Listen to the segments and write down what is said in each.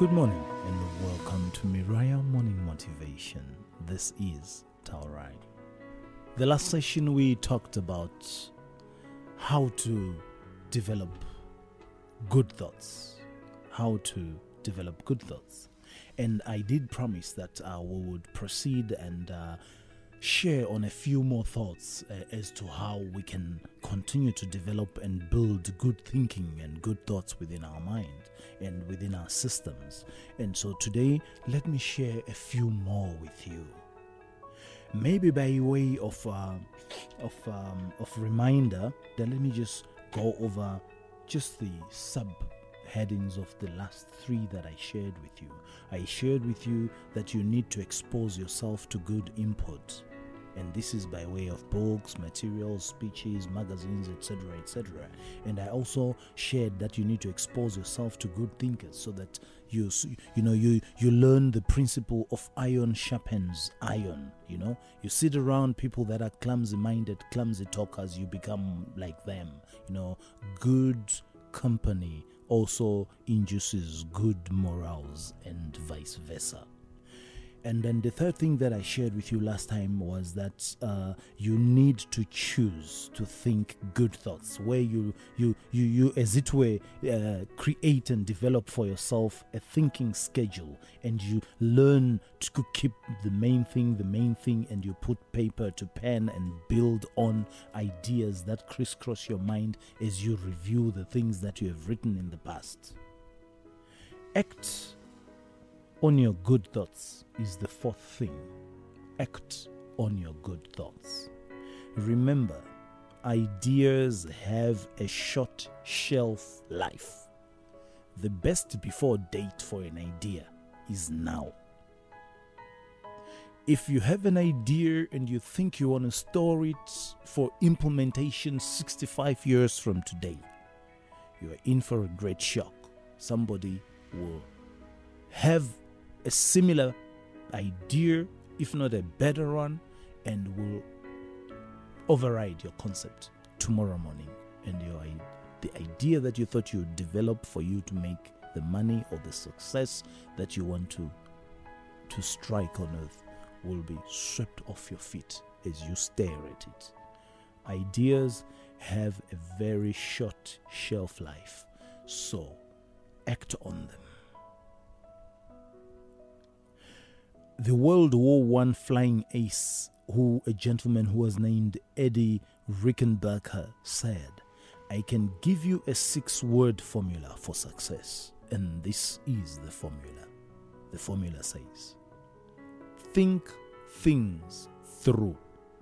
Good morning and welcome to Miraya Morning Motivation. This is Taurai. The last session we talked about how to develop good thoughts. And I did promise that we would proceed and share on a few more thoughts as to how we can continue to develop and build good thinking and good thoughts within our mind and within our systems. And so today, let me share a few more with you. Maybe by way of reminder, then let me just go over just the subheadings of the last three that I shared with you. I shared with you that you need to expose yourself to good input. And this is by way of books, materials, speeches, magazines, etc., etc. And I also shared that you need to expose yourself to good thinkers so that you learn the principle of iron sharpens iron. You sit around people that are clumsy-minded, clumsy talkers, you become like them. Good company also induces good morals and vice versa. And then the third thing that I shared with you last time was that you need to choose to think good thoughts, where you as it were, create and develop for yourself a thinking schedule, and you learn to keep the main thing, and you put paper to pen and build on ideas that crisscross your mind as you review the things that you have written in the past. Act on your good thoughts is the fourth thing. Act on your good thoughts. Remember, ideas have a short shelf life. The best before date for an idea is now. If you have an idea and you think you want to store it for implementation 65 years from today, you are in for a great shock. Somebody will have a similar idea, if not a better one, and will override your concept tomorrow morning. And the idea that you thought you would develop for you to make the money or the success that you want to strike on earth will be swept off your feet as you stare at it. Ideas have a very short shelf life, so act on them. The World War I flying ace, a gentleman who was named Eddie Rickenbacker, said, "I can give you a 6-word formula for success." And this is the formula. The formula says, think things through,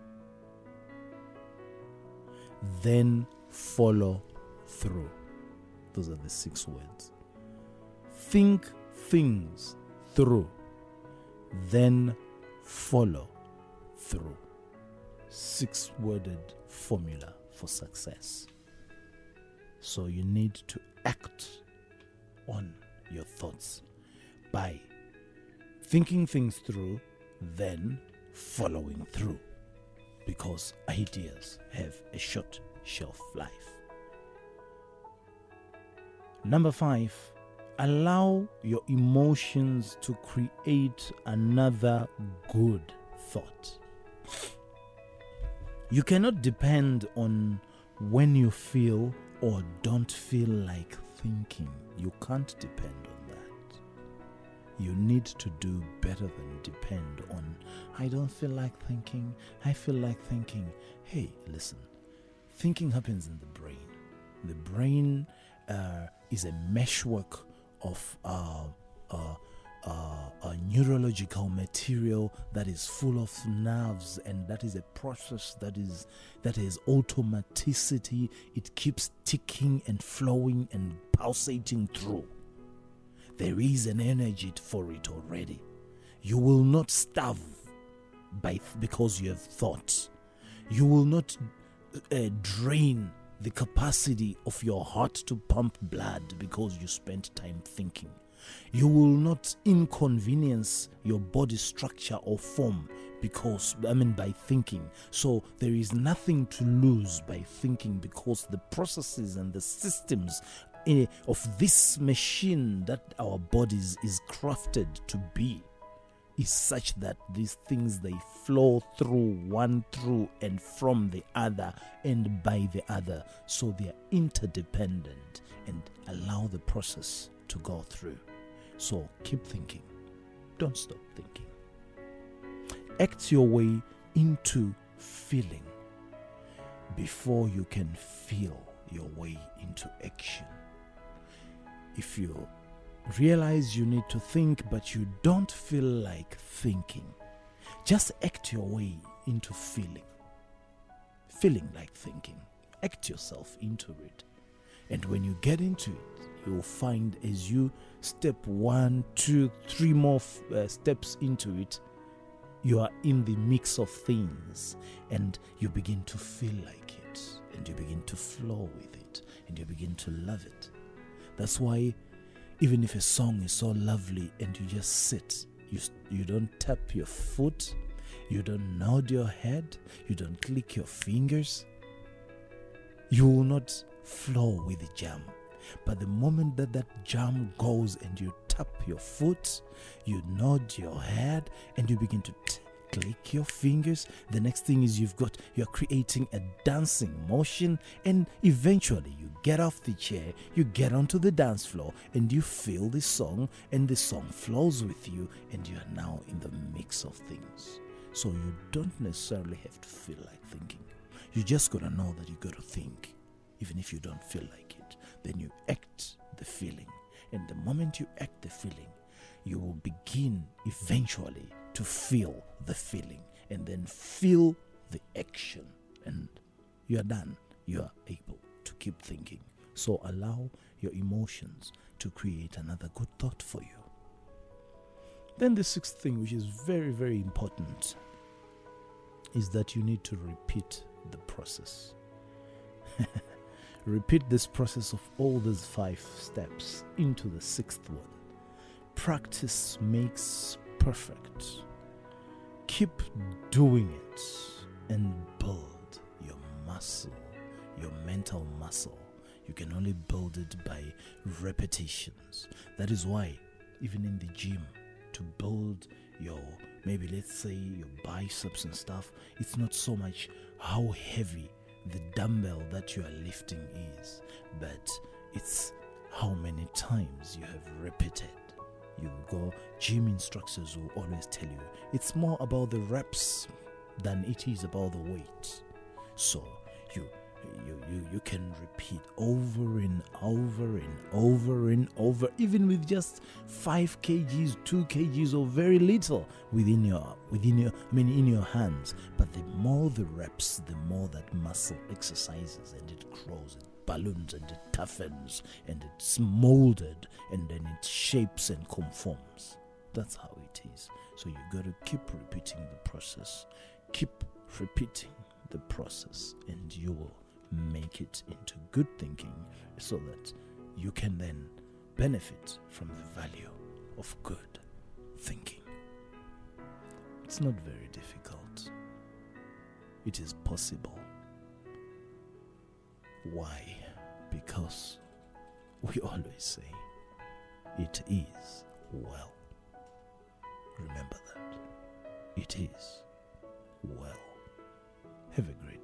then follow through. Those are the 6 words. Think things through, then follow through. 6-worded formula for success. So you need to act on your thoughts by thinking things through, then following through, because ideas have a short shelf life. Number 5, allow your emotions to create another good thought. You cannot depend on when you feel or don't feel like thinking. You can't depend on that. You need to do better than depend on, I don't feel like thinking, I feel like thinking. Hey, listen, thinking happens in the brain. The brain is a meshwork of neurological material that is full of nerves, and that is a process that has automaticity. It keeps ticking and flowing and pulsating through. There is an energy for it already. You will not starve because you have thought. You will not drain the capacity of your heart to pump blood because you spent time thinking. You will not inconvenience your body structure or form by thinking. So there is nothing to lose by thinking, because the processes and the systems of this machine that our bodies is crafted to be is such that these things, they flow through one through and from the other and by the other, so they are interdependent, and allow the process to go through. So keep thinking, don't stop thinking. Act your way into feeling before you can feel your way into action. If you realize you need to think but you don't feel like thinking, just act your way into feeling like thinking. Act yourself into it, and when you get into it, you'll find as you step 1, 2, 3 more steps into it, you are in the mix of things, and you begin to feel like it, and you begin to flow with it, and you begin to love it. That's why even if a song is so lovely and you just sit, you don't tap your foot, you don't nod your head, you don't click your fingers, you will not flow with the jam. But the moment that jam goes and you tap your foot, you nod your head, and you begin to click your fingers, the next thing is you're creating a dancing motion, and eventually you get off the chair, you get onto the dance floor, and you feel the song, and the song flows with you, and you are now in the mix of things. So you don't necessarily have to feel like thinking. You just gotta know that you gotta think, even if you don't feel like it. Then you act the feeling, and the moment you act the feeling, you will begin eventually to feel the feeling, and then feel the action, and you are done. You are able to keep thinking. So allow your emotions to create another good thought for you. Then the sixth thing, which is very, very important, is that you need to repeat the process. Repeat this process of all these 5 steps into the 6th one. Practice makes perfect. Keep doing it and build your muscle, your mental muscle. You can only build it by repetitions. That is why even in the gym, to build your, maybe let's say your biceps and stuff, it's not so much how heavy the dumbbell that you are lifting is, but it's how many times you have repeated. You go, gym instructors will always tell you it's more about the reps than it is about the weight. So you can repeat over and over and over and over, even with just 5 kgs, 2 kgs, or very little in your hands. But the more the reps, the more that muscle exercises, and it grows, it balloons, and it toughens, and it's molded, and then it shapes and conforms. That's how it is. So you got to keep repeating the process. Keep repeating the process, and you will make it into good thinking, so that you can then benefit from the value of good thinking. It's not very difficult. It is possible. Why? Because we always say, it is well. Remember that. It is well. Have a great